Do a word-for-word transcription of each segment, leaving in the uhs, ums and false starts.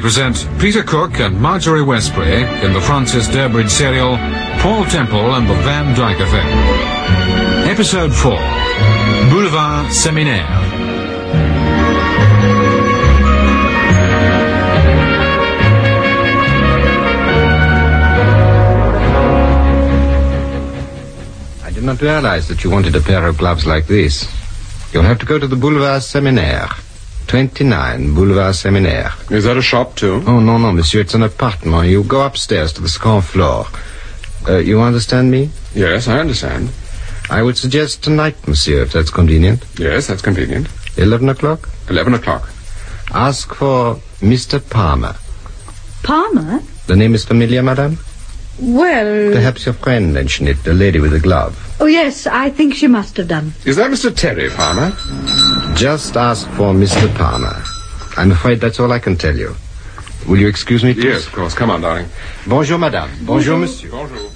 present Peter Cook and Marjorie Westbury in the Francis Durbridge serial Paul Temple and the Van Dyke Affair. Episode four, Boulevard Seminaire. I did not realize that you wanted a pair of gloves like this. You'll have to go to the Boulevard Seminaire. twenty-nine Boulevard Seminaire. Is that a shop, too? Oh, no, no, monsieur. It's an apartment. You go upstairs to the second floor. Uh, you understand me? Yes, I understand. I would suggest tonight, monsieur, if that's convenient. Yes, that's convenient. Eleven o'clock? Eleven o'clock. Ask for Mister Palmer. Palmer? The name is familiar, madame? Well... Perhaps your friend mentioned it, the lady with the glove. Oh, yes, I think she must have done. Is that Mister Terry Palmer? Just ask for Mister Palmer. I'm afraid that's all I can tell you. Will you excuse me, please? Yes, of course. Come on, darling. Bonjour, madame. Bonjour, Bonjour. monsieur. Bonjour.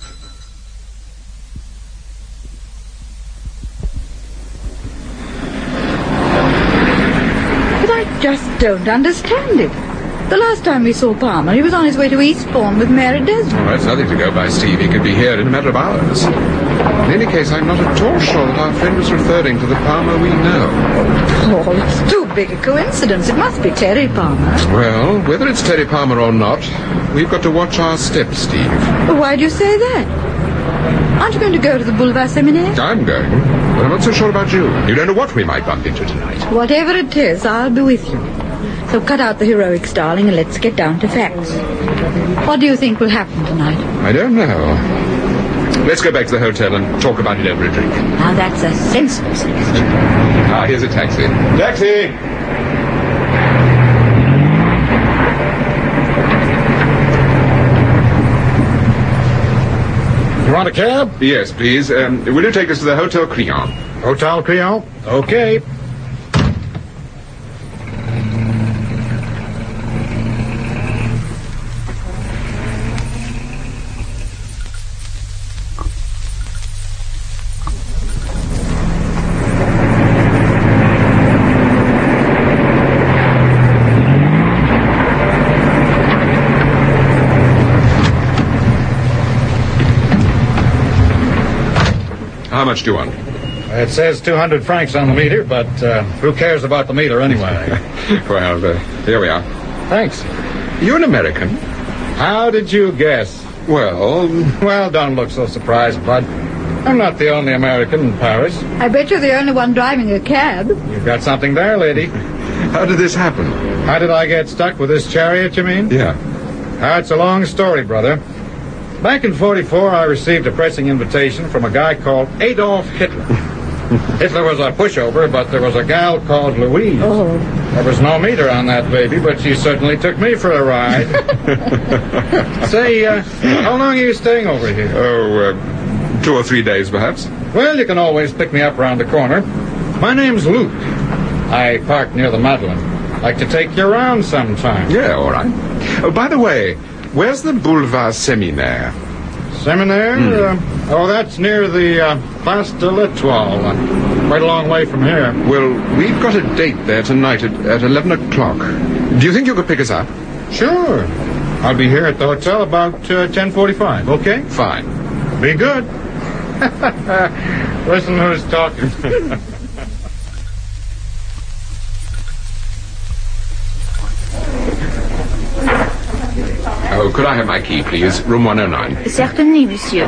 But I just don't understand it. The last time we saw Palmer, he was on his way to Eastbourne with Mary Desmond. Oh, that's nothing to go by, Steve. He could be here in a matter of hours. In any case, I'm not at all sure that our friend was referring to the Palmer we know. Oh, it's too big a coincidence. It must be Terry Palmer. Well, whether it's Terry Palmer or not, we've got to watch our steps, Steve. Well, why do you say that? Aren't you going to go to the Boulevard Seminaire? I'm going, but I'm not so sure about you. You don't know what we might bump into tonight. Whatever it is, I'll be with you. So cut out the heroics, darling, and let's get down to facts. What do you think will happen tonight? I don't know. Let's go back to the hotel and talk about it over a drink. Now, that's a sensible suggestion. Ah, here's a taxi. Taxi! You want a cab? Yes, please. Um, will you take us to the Hotel Crillon? Hotel Crillon? Okay. How much do you want? It says two hundred francs on the meter, but uh, who cares about the meter anyway? Well, uh, here we are. Thanks. You're an American? How did you guess? Well, Well, don't look so surprised, bud. I'm not the only American in Paris. I bet you're the only one driving a cab. You've got something there, lady. how did this happen? How did I get stuck with this chariot, you mean? Yeah. Ah, it's a long story, brother. Back in forty-four, I received a pressing invitation from a guy called Adolf Hitler. Hitler was a pushover, but there was a gal called Louise. Oh. There was no meter on that baby, but she certainly took me for a ride. Say, uh, how long are you staying over here? Oh, uh, two or three days, perhaps. Well, you can always pick me up round the corner. My name's Luke. I park near the Madeleine. Like to take you around sometime. Yeah, all right. Oh, by the way, where's the Boulevard Seminaire? Seminaire? Mm. Uh, oh, that's near the uh, Place de l'Etoile. Uh, quite a long way from here. Well, we've got a date there tonight at, at eleven o'clock. Do you think you could pick us up? Sure. I'll be here at the hotel about uh, ten forty-five, okay? Fine. Be good. Listen who's talking. Oh, could I have my key, please? Room one oh nine. Certainly, monsieur.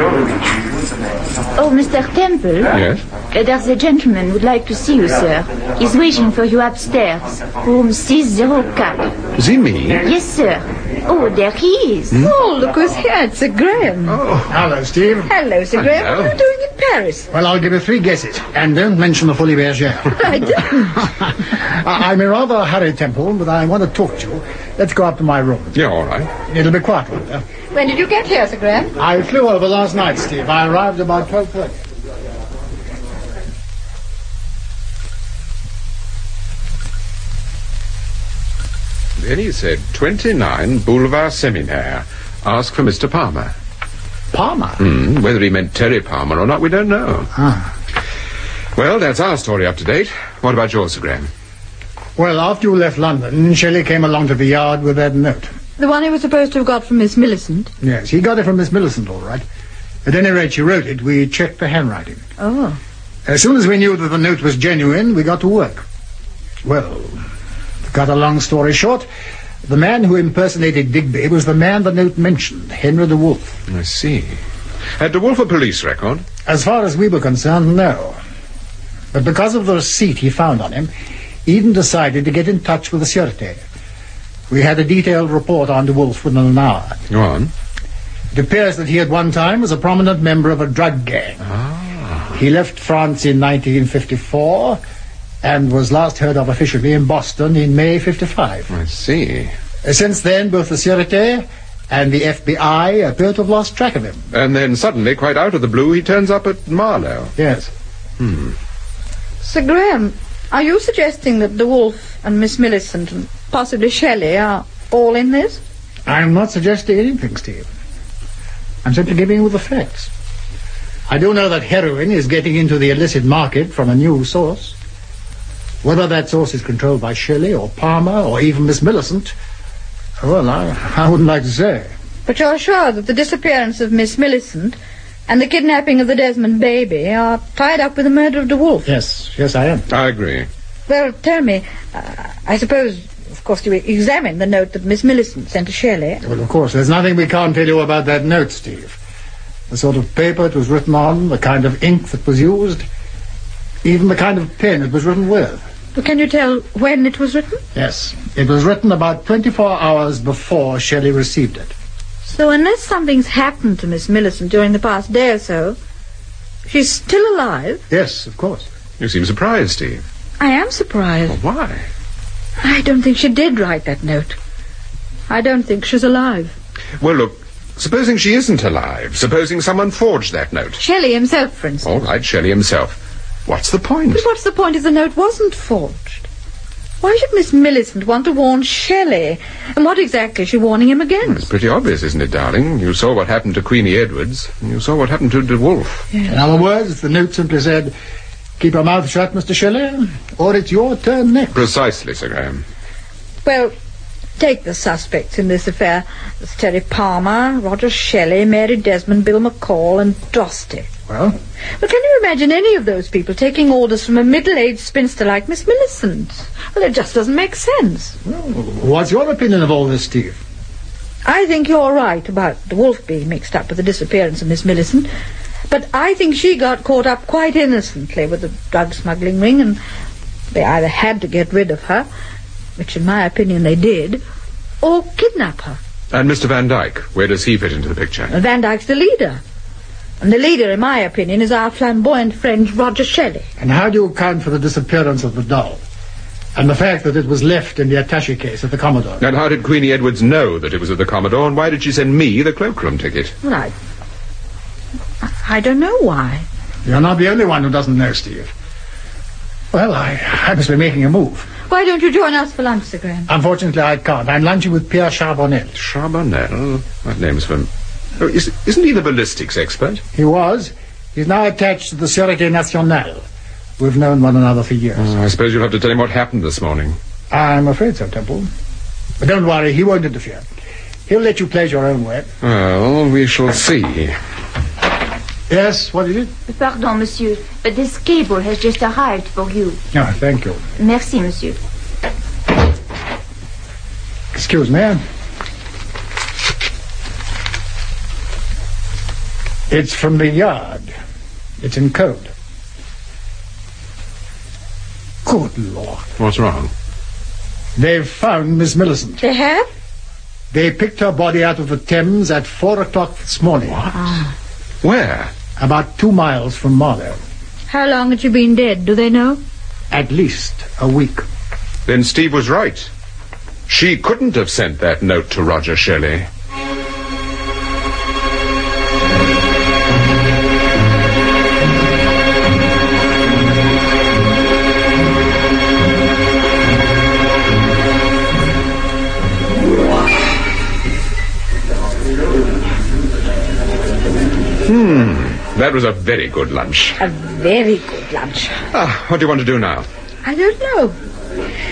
Oh, Mister Temple? Yes? Uh, there's a gentleman would like to see you, sir. He's waiting for you upstairs. Room six oh four. Is he me? Yes, sir. Oh, there he is. Hmm? Oh, look who's here. It's Sir Graham. Oh. Hello, Steve. Hello, Sir Graham. Hello. What are you doing in Paris? Well, I'll give you three guesses. And don't mention the Folie Bergère. I don't. I- I'm a rather hurried Temple, but I want to talk to you. Let's go up to my room. Yeah, all right. It'll be quiet later. When did you get here, Sir Graham? I flew over last night, Steve. I arrived about twelve thirty. Then he said, twenty-nine Boulevard Seminaire. Ask for Mister Palmer. Palmer? Hmm, whether he meant Terry Palmer or not, we don't know. Ah. Well, that's our story up to date. What about yours, Sir Graham? Well, after you left London, Shelley came along to the yard with that note. The one he was supposed to have got from Miss Millicent? Yes, he got it from Miss Millicent, all right. At any rate, she wrote it. We checked the handwriting. Oh. As soon as we knew that the note was genuine, we got to work. Well, to cut a long story short, the man who impersonated Digby was the man the note mentioned, Henry de Wolf. I see. Had de Wolf a police record? As far as we were concerned, no. But because of the receipt he found on him, Eden decided to get in touch with the Sûreté. We had a detailed report on de Wolf within an hour. Go on. It appears that he at one time was a prominent member of a drug gang. Ah. He left France in nineteen fifty-four and was last heard of officially in Boston in May fifty-five. I see. Since then, both the Sûreté and the F B I appear to have lost track of him. And then suddenly, quite out of the blue, he turns up at Marlow. Yes. Hmm. Sir Graham, are you suggesting that de Wolf and Miss Millicent and possibly Shelley are all in this? I'm not suggesting anything, Steve. I'm simply giving you the facts. I do know that heroin is getting into the illicit market from a new source. Whether that source is controlled by Shelley or Palmer or even Miss Millicent, well, I, I wouldn't like to say. But you're sure that the disappearance of Miss Millicent and the kidnapping of the Desmond baby are tied up with the murder of de Wolf? Yes, yes, I am. I agree. Well, tell me, uh, I suppose, of course, you examined the note that Miss Millicent sent to Shelley. Well, of course, there's nothing we can't tell you about that note, Steve. The sort of paper it was written on, the kind of ink that was used, even the kind of pen it was written with. Well, can you tell when it was written? Yes, it was written about twenty-four hours before Shelley received it. So unless something's happened to Miss Millicent during the past day or so, she's still alive? Yes, of course. You seem surprised, Steve. I am surprised. Well, why? I don't think she did write that note. I don't think she's alive. Well, look, supposing she isn't alive, supposing someone forged that note. Shelley himself, for instance. All right, Shelley himself. What's the point? But what's the point if the note wasn't forged? Why should Miss Millicent want to warn Shelley? And what exactly is she warning him against? It's pretty obvious, isn't it, darling? You saw what happened to Queenie Edwards, and you saw what happened to de Wolf. Yeah. In other words, the note simply said, keep your mouth shut, Mister Shelley, or it's your turn next. Precisely, Sir Graham. Well, take the suspects in this affair. There's Terry Palmer, Roger Shelley, Mary Desmond, Bill McCall, and Dosty. Well? Well, can you imagine any of those people taking orders from a middle-aged spinster like Miss Millicent? Well, it just doesn't make sense. Well, what's your opinion of all this, Steve? I think you're right about the Wolf being mixed up with the disappearance of Miss Millicent. But I think she got caught up quite innocently with the drug smuggling ring, and they either had to get rid of her, which in my opinion they did, or kidnap her. And Mister Van Dyke, where does he fit into the picture? And Van Dyke's the leader. And the leader, in my opinion, is our flamboyant friend Roger Shelley. And how do you account for the disappearance of the doll? And the fact that it was left in the attaché case at the Commodore? And how did Queenie Edwards know that it was at the Commodore, and why did she send me the cloakroom ticket? Well, I... I don't know why. You're not the only one who doesn't know, Steve. Well, I, I must be making a move. Why don't you join us for lunch, Sir Graham? Unfortunately, I can't. I'm lunching with Pierre Charbonnel. Charbonnel? That name's from... Oh, is, isn't he the ballistics expert? He was. He's now attached to the Sûreté Nationale. We've known one another for years. Oh, I suppose you'll have to tell him what happened this morning. I'm afraid so, Temple. But don't worry, he won't interfere. He'll let you play your own way. Well, we shall see. Yes, what is it? Pardon, monsieur, but this cable has just arrived for you. Oh, thank you. Merci, monsieur. Excuse me. It's from the yard. It's in code. Good Lord. What's wrong? They've found Miss Millicent. They have? They picked her body out of the Thames at four o'clock this morning. What? Ah. Where? About two miles from Marlow. How long had she been dead, do they know? At least a week. Then Steve was right. She couldn't have sent that note to Roger Shelley. Hmm, that was a very good lunch. A very good lunch. Ah, what do you want to do now? I don't know.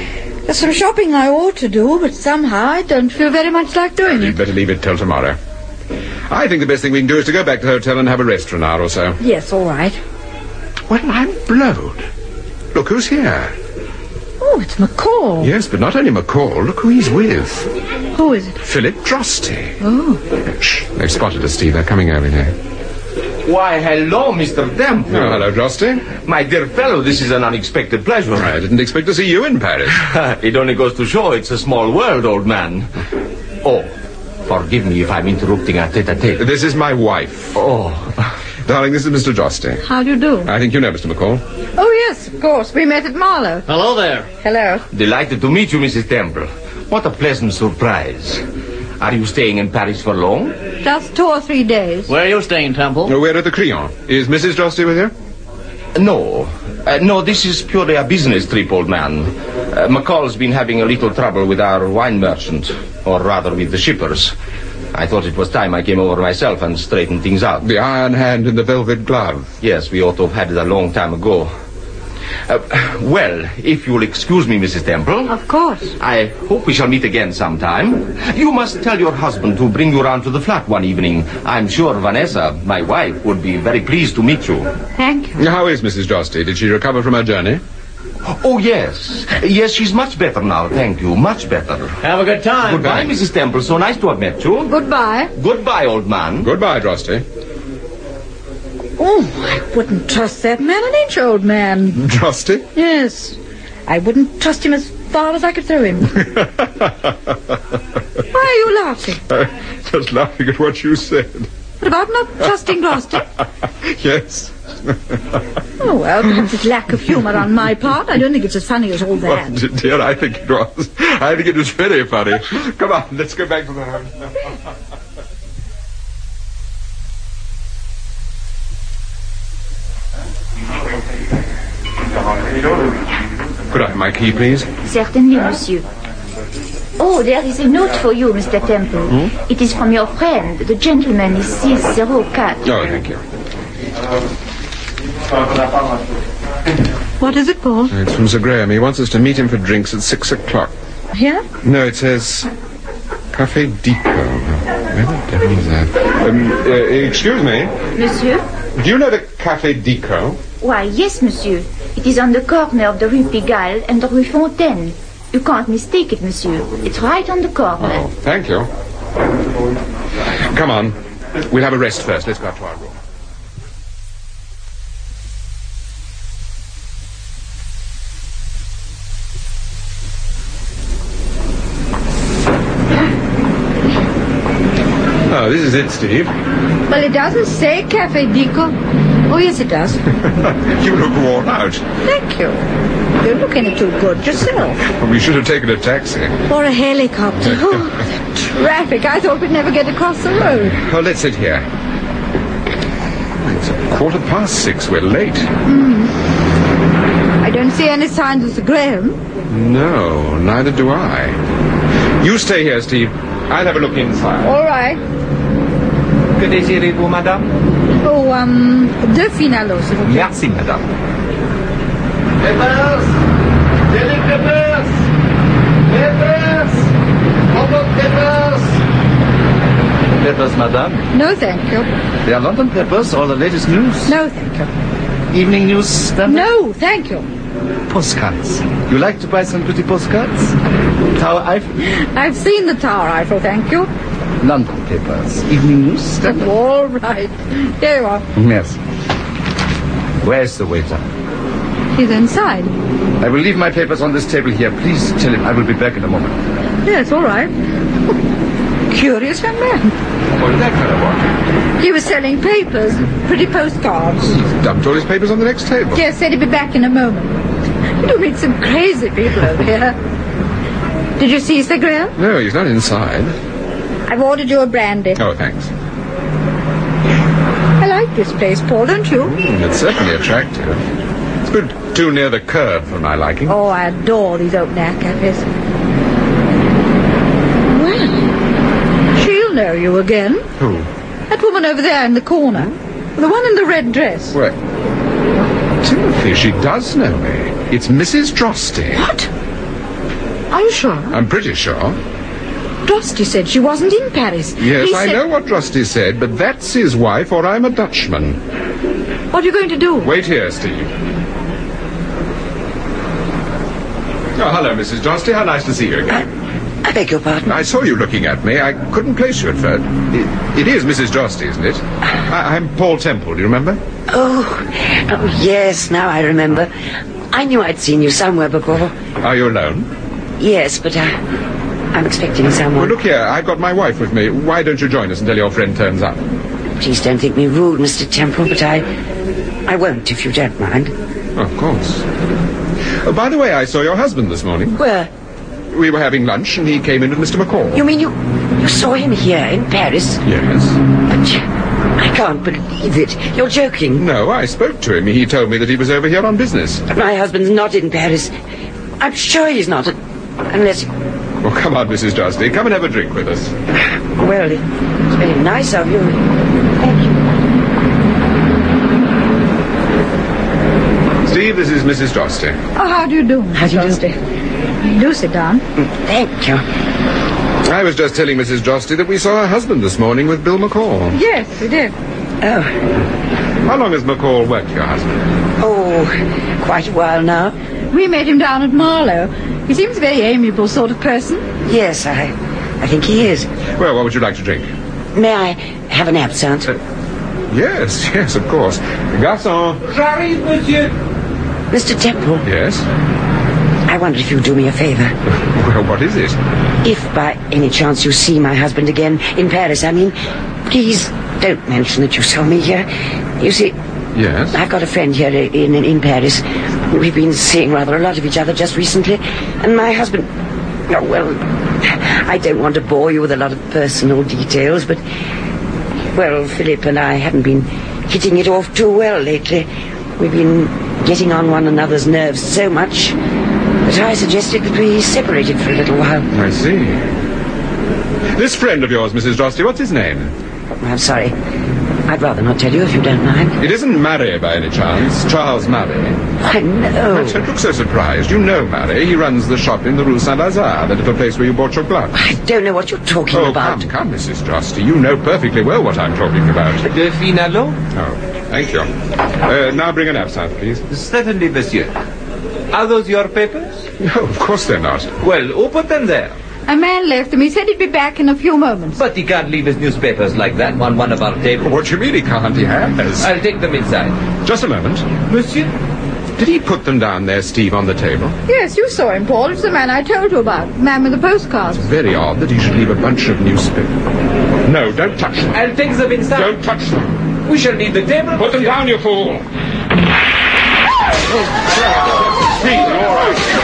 There's some shopping I ought to do, but somehow I don't feel very much like doing You'd it. better leave it till tomorrow. I think the best thing we can do is to go back to the hotel and have a rest for an hour or so. Yes, all right. Well, I'm blowed. Look who's here. Oh, it's McCall. Yes, but not only McCall. Look who he's with. Who is it? Philip Drosty. Oh. Shh. They've spotted us, Steve. They're coming over here. Why, hello, Mister Temple. Oh, hello, Drosty. My dear fellow, this is an unexpected pleasure. I didn't expect to see you in Paris. It only goes to show it's a small world, old man. Oh, forgive me if I'm interrupting our tete-a-tete. This is my wife. Oh. Darling, this is Mister Drosty. How do you do? I think you know Mister McCall. Oh, yes, of course. We met at Marlow. Hello there. Hello. Delighted to meet you, Missus Temple. What a pleasant surprise. Are you staying in Paris for long? Just two or three days. Where are you staying, Temple? Oh, we're at the Crillon. Is Missus Drosty with you? No. Uh, no, this is purely a business trip, old man. Uh, McCall's been having a little trouble with our wine merchant, or rather with the shippers. I thought it was time I came over myself and straightened things out. The iron hand and the velvet glove. Yes, we ought to have had it a long time ago. Uh, well, if you'll excuse me, Missus Temple. Of course. I hope we shall meet again sometime. You must tell your husband to bring you round to the flat one evening. I'm sure Vanessa, my wife, would be very pleased to meet you. Thank you. How is Missus Drosty? Did she recover from her journey? Oh, yes. Yes, she's much better now, thank you. Much better. Have a good time. Goodbye, Missus Temple. So nice to have met you. Goodbye. Goodbye, old man. Goodbye, Drosty. Oh, I wouldn't trust that man an inch, old man. Drosty? Yes. I wouldn't trust him as far as I could throw him. Why are you laughing? Uh, just laughing at what you said. What about not trusting Gloucester? Yes. Oh, well, perhaps it's lack of humour on my part. I don't think it's as funny as all that. Well, dear, I think it was. I think it was very funny. Come on, let's go back to the hotel. Could I have my key, please? Certainly, monsieur. Oh, there is a note for you, Mister Temple. Hmm? It is from your friend. The gentleman is six zero four. Oh, thank you. What is it, Paul? It's from Sir Graham. He wants us to meet him for drinks at six o'clock. Here? No, it says Café Dico. Where the devil is that? Um, uh, excuse me. Monsieur? Do you know the Café Dico? Why, yes, monsieur. It is on the corner of the Rue Pigalle and the Rue Fontaine. You can't mistake it, monsieur. It's right on the corner. Oh, thank you. Come on. We'll have a rest first. Let's go up to our room. Oh, this is it, Steve. Well, it doesn't say Café Dico. Oh, yes, it does. You look worn out. Thank you. You're looking too good yourself. Well, we should have taken a taxi. Or a helicopter. Oh, the traffic. I thought we'd never get across the road. Oh, let's sit here. It's a quarter past six. We're late. Mm. I don't see any signs of Sir Graham. No, neither do I. You stay here, Steve. I'll have a look inside. All right. Que désirez-vous, madame? Oh, um, deux finalos, s'il vous plaît. Merci, madame. Peppers! Daily peppers! Peppers! London peppers! Peppers, madame? No, thank you. They are London peppers or the latest news? No, thank you. Evening news, then? No, thank you. Postcards. You like to buy some pretty postcards? Tower Eiffel? I've seen the Tower Eiffel, thank you. London papers. Evening news, then? All right. There you are. Yes. Where's the waiter? He's inside. I will leave my papers on this table here. Please tell him I will be back in a moment. Yes, all right. Curious young man. What did that fellow want? He was selling papers, pretty postcards. Dumped all his papers on the next table. Yes, said he'd be back in a moment. You do meet some crazy people over here. Did you see Sir Graham? No, he's not inside. I've ordered you a brandy. Oh, thanks. I like this place, Paul, don't you? Mm, it's certainly attractive. It's a bit too near the curb for my liking. Oh, I adore these open-air cafes. Well, she'll know you again. Who? That woman over there in the corner. The one in the red dress. Well, Timothy, she does know me. It's Missus Drosty. What? Are you sure? I'm pretty sure. Drosty said she wasn't in Paris. Yes, He I said... know what Drosty said, but that's his wife, or I'm a Dutchman. What are you going to do? Wait here, Steve. Oh, hello, Missus Drosty. How nice to see you again. I beg your pardon? I saw you looking at me. I couldn't place you at first. It, it is Missus Drosty, isn't it? I, I'm Paul Temple. Do you remember? Oh, oh, yes, now I remember. I knew I'd seen you somewhere before. Are you alone? Yes, but I, I'm expecting someone. Well, look here. I've got my wife with me. Why don't you join us until your friend turns up? Please don't think me rude, Mister Temple, but I... I won't, if you don't mind. Oh, of course. Oh, by the way, I saw your husband this morning. Where? We were having lunch, and he came in with Mister McCall. You mean you... you saw him here in Paris? Yes. But I can't believe it. You're joking. No, I spoke to him. He told me that he was over here on business. But my husband's not in Paris. I'm sure he's not, unless... Well, come on, Missus Drosty. Come and have a drink with us. Well, it's very nice of you. Thank you. Steve, this is Missus Drosty. Oh, how do you do, How do you do? Drosty? Do sit down. Thank you. I was just telling Missus Drosty that we saw her husband this morning with Bill McCall. Yes, we did. Oh. How long has McCall worked for your husband? Oh, quite a while now. We met him down at Marlow. He seems a very amiable sort of person. Yes, I... I think he is. Well, what would you like to drink? May I have an absinthe? Uh, yes, yes, of course. Garçon. J'arrive, monsieur. Mister Temple, Yes? I wonder if you'll do me a favor. Well, what is it? If by any chance you see my husband again, in Paris, I mean, please don't mention that you saw me here. You see, Yes? I've got a friend here in, in, in Paris. We've been seeing rather a lot of each other just recently. And my husband... Oh, well, I don't want to bore you with a lot of personal details, but... Well, Philip and I haven't been hitting it off too well lately. We've been getting on one another's nerves so much that I suggested that we separated for a little while. I see. This friend of yours, Missus Drosty, what's his name? I'm sorry. I'd rather not tell you if you don't mind. It isn't Murray, by any chance. Charles Murray. I know. Don't look so surprised. You know Murray. He runs the shop in the Rue Saint-Lazare, the little place where you bought your gloves. I don't know what you're talking Oh, about. come, come, Missus Drosty. You know perfectly well what I'm talking about. De Finalo? Oh, thank you. Uh, now bring an absinthe, please. Certainly, monsieur. Are those your papers? No, of course they're not. Well, who put them there? A man left him. He said he'd be back in a few moments. But he can't leave his newspapers like that on one of our tables. What do you mean he can't? He has. I'll take them inside. Just a moment. Monsieur? Did he put them down there, Steve, on the table? Yes, you saw him, Paul. It's the man I told you about. The man with the postcards. Very odd that he should leave a bunch of newspapers. No, don't touch them. I'll take them inside. Don't touch them. We shall need the table. Put them down, you fool. Steve, all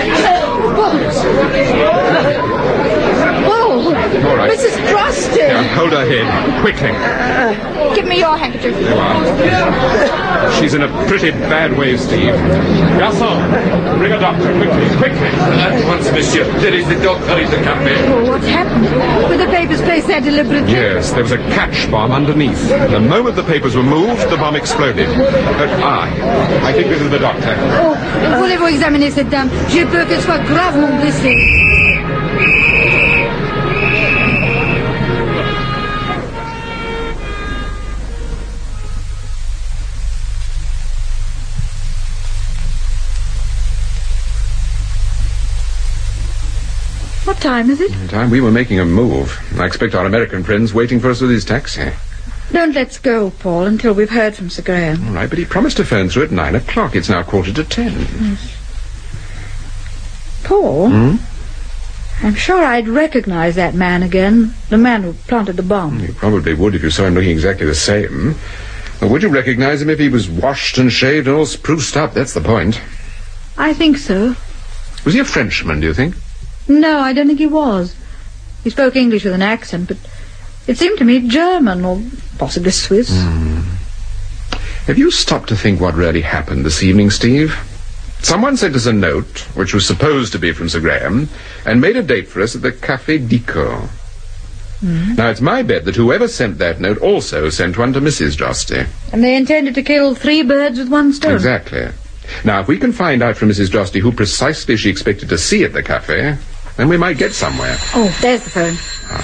right. Whoa! All right. Missus Drosty! Now, hold her head. Quickly. Uh, give me your handkerchief. There you are. She's in a pretty bad way, Steve. Garçon, bring a doctor, quickly, quickly. At once, monsieur. There is the doctor in the cafe. Oh, what's happened? Were the papers placed there deliberately? Yes, there was a catch bomb underneath. The moment the papers were moved, the bomb exploded. But I, I think this is the doctor. Oh, voulez-vous examiner cette dame? J'ai peur qu'elle soit gravement blessée. What time is it? Time we were making a move. I expect our American friend's waiting for us with his taxi. Don't let's go, Paul, until we've heard from Sir Graham. All right, but he promised to phone through at nine o'clock. It's now quarter to ten. Yes. Paul? Hmm? I'm sure I'd recognize that man again. The man who planted the bomb. You probably would if you saw him looking exactly the same. Or would you recognize him if he was washed and shaved and all spruced up? That's the point. I think so. Was he a Frenchman, do you think? No, I don't think he was. He spoke English with an accent, but it seemed to me German or possibly Swiss. Mm. Have you stopped to think what really happened this evening, Steve? Someone sent us a note, which was supposed to be from Sir Graham, and made a date for us at the Café Dico. Mm. Now, it's my bet that whoever sent that note also sent one to Missus Drosty. And they intended to kill three birds with one stone. Exactly. Now, if we can find out from Missus Drosty who precisely she expected to see at the cafe, Then we might get somewhere. Oh, there's the phone.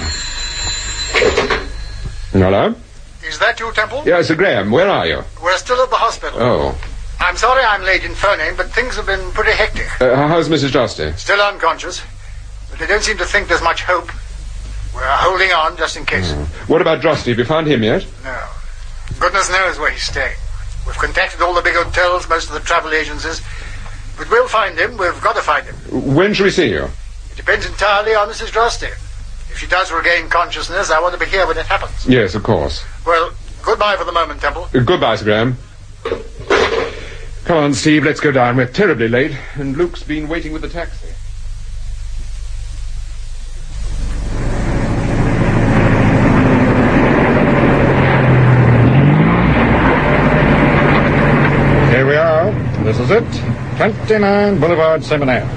Ah. Hello? Is that you, Temple? Yeah, Sir Graham, where are you? We're still at the hospital. Oh. I'm sorry I'm late in phoning, but things have been pretty hectic. Uh, how's Missus Josty? Still unconscious, but they don't seem to think there's much hope. We're holding on just in case. Oh. What about Josty? Have you found him yet? No. Goodness knows where he's staying. We've contacted all the big hotels, most of the travel agencies. But we'll find him. We've got to find him. When shall we see you? It depends entirely on Missus Josty. If she does regain consciousness, I want to be here when it happens. Yes, of course. Well, goodbye for the moment, Temple. Uh, goodbye, Sir Graham. Come on, Steve, let's go down. We're terribly late, and Luke's been waiting with the taxi. Here we are. This is it. twenty-nine Boulevard Seminaire.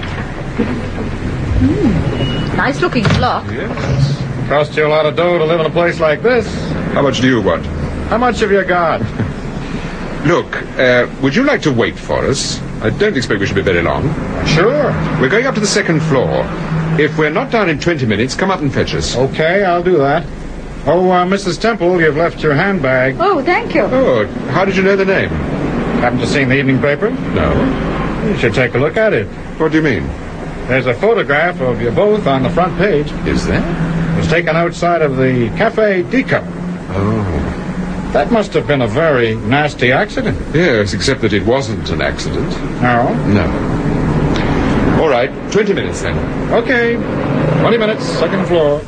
Mm, nice looking block. Yes. Cost you a lot of dough to live in a place like this. How much do you want? How much have you got? Look, uh, would you like to wait for us? I don't expect we should be very long. Sure. We're going up to the second floor. If we're not down in twenty minutes, come up and fetch us. Okay, I'll do that. Oh, uh, Missus Temple, you've left your handbag. Oh, thank you. Oh, how did you know the name? Haven't you seen the evening paper? No. You should take a look at it. What do you mean? There's a photograph of you both on the front page. Is there? It was taken outside of the Cafe Deca. Oh. That must have been a very nasty accident. Yes, except that it wasn't an accident. No? No. All right, twenty minutes then. Okay. Twenty minutes, second floor.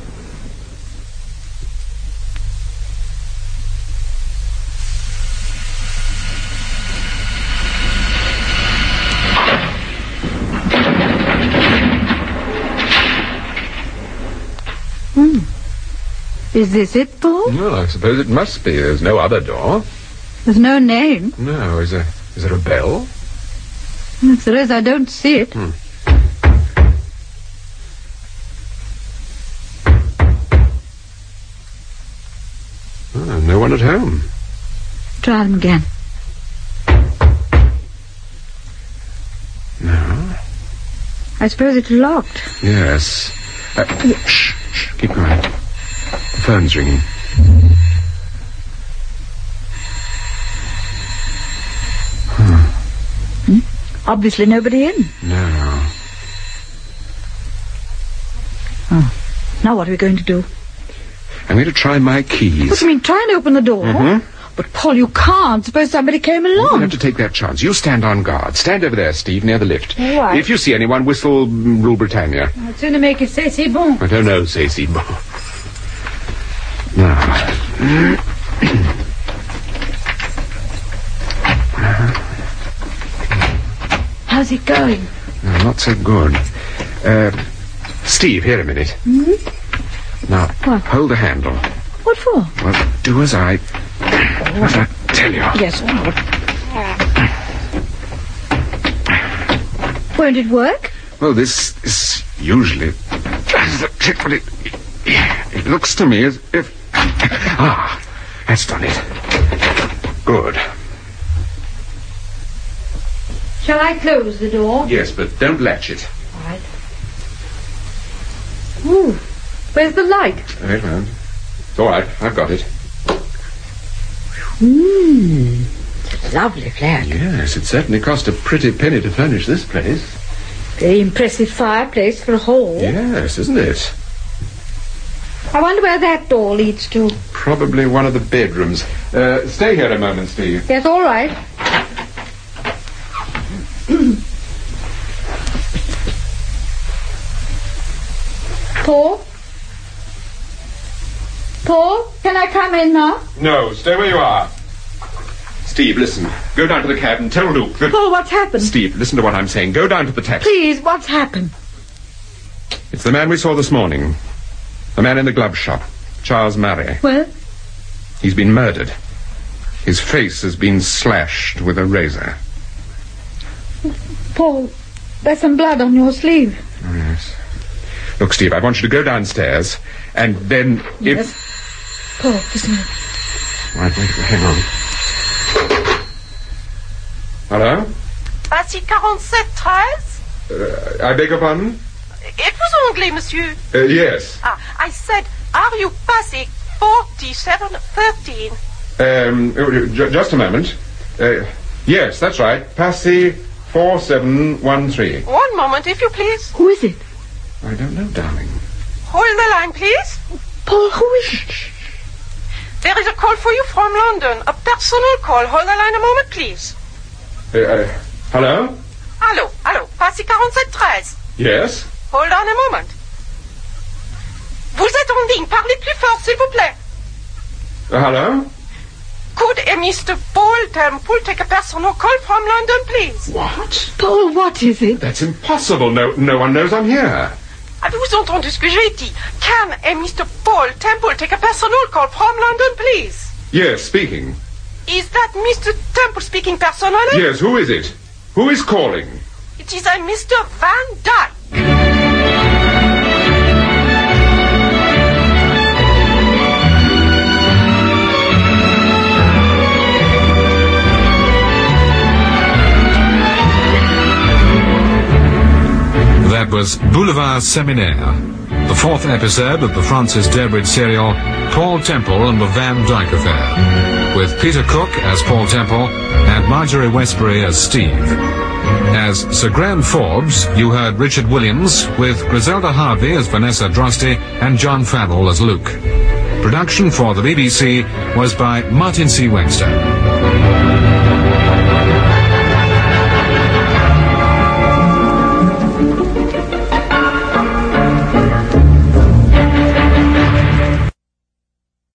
Hmm. Is this it, Paul? Well, I suppose it must be. There's no other door. There's no name. No, is there, is there a bell? If there is, I don't see it. Hmm. Oh, no one at home. Try them again. No. I suppose it's locked. Yes. Uh, shh, shh, keep quiet. The phone's ringing. Hmm. Hmm? Obviously nobody in. No. Oh. Now what are we going to do? I'm going to try my keys. What do you mean, try and open the door? Mm-hmm. But, Paul, you can't. Suppose somebody came along. You don't have to take that chance. You stand on guard. Stand over there, Steve, near the lift. All right. If you see anyone, whistle mm, Rule Britannia. I'd sooner make it say c'est bon. I don't know, say c'est bon. Now. How's it going? No, not so good. Uh, Steve, here a minute. Hmm? Now, What? hold the handle. What for? Well, do as I... As I tell you. Yes. Won't it work? Well, this is usually... But it, it looks to me as if... Ah, that's done it. Good. Shall I close the door? Yes, but don't latch it. All right. Ooh, where's the light? Wait a minute. It's all right. I've got it. Mmm, it's a lovely flat. Yes, it certainly cost a pretty penny to furnish this place. Very impressive fireplace for a hall. Yes, isn't it? I wonder where that door leads to. Probably one of the bedrooms. Uh, stay here a moment, Steve. Yes, all right. Paul? Paul, can I come in now? No, stay where you are. Steve, listen. Go down to the cab and tell Luke that... Paul, what's happened? Steve, listen to what I'm saying. Go down to the taxi. Please, what's happened? It's the man we saw this morning. The man in the glove shop. Charles Murray. Well? He's been murdered. His face has been slashed with a razor. Paul, there's some blood on your sleeve. Oh, yes. Look, Steve, I want you to go downstairs, and then if... Yes. Paul, just a minute. Right, wait, hang on. Hello? Passy forty-seven thirteen? Uh, I beg your pardon? l'anglais, monsieur? Uh, yes. Ah, I said, are you passé forty-seven thirteen? Um, j- just a moment. Uh, yes, that's right. Passy four seven one three. One moment, if you please. Who is it? I don't know, darling. Hold the line, please. Paul, who is it? There is a call for you from London. A personal call. Hold the line a moment, please. Uh, uh, hello? Allô, allô, Passy forty-seven thirteen. Yes? Hold on a moment. Vous êtes en ligne. Parlez plus fort, s'il vous plaît. Uh, hello? Could a Mister Paul Temple take a personal call from London, please? What? Paul, what is it? That's impossible. No, no one knows I'm here. Avez-vous entendu ce que j'ai dit? Can a Mister Paul Temple take a personal call from London, please? Yes, speaking. Is that Mister Temple speaking personally? Yes, who is it? Who is calling? It is a Mister Van Dyke. That was Boulevard Seminaire, the fourth episode of the Francis Durbridge serial Paul Temple and the Van Dyke Affair, with Peter Cook as Paul Temple and Marjorie Westbury as Steve. As Sir Graham Forbes, you heard Richard Williams, with Griselda Harvey as Vanessa Drosty and John Farrell as Luke. Production for the B B C was by Martin C. Webster.